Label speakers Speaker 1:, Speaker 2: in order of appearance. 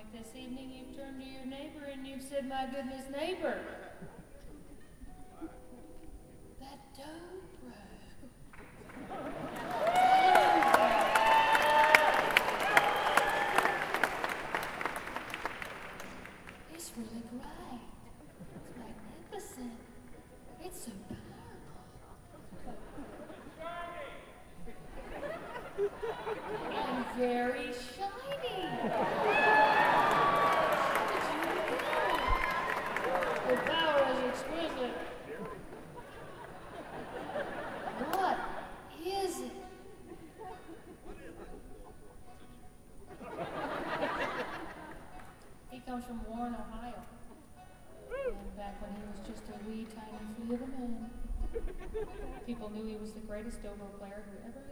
Speaker 1: Like this evening, you've turned to your neighbor and you've said, "My goodness, neighbor, that dobro." It's really great. It's magnificent. It's so powerful. And very shiny. The power is exquisite. What is it? He comes from Warren, Ohio. And back when he was just a wee tiny flea of a man, people knew he was the greatest dobro player who ever